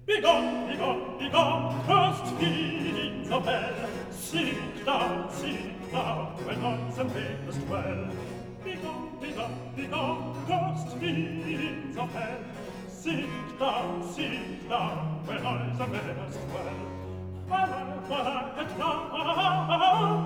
Begone, begone, begone, cursed fiends of hell! Sink down, where noise and pain must dwell. Begone, begone, begone, cursed fiends of hell! Sink down, where noise and pain must dwell. While I at night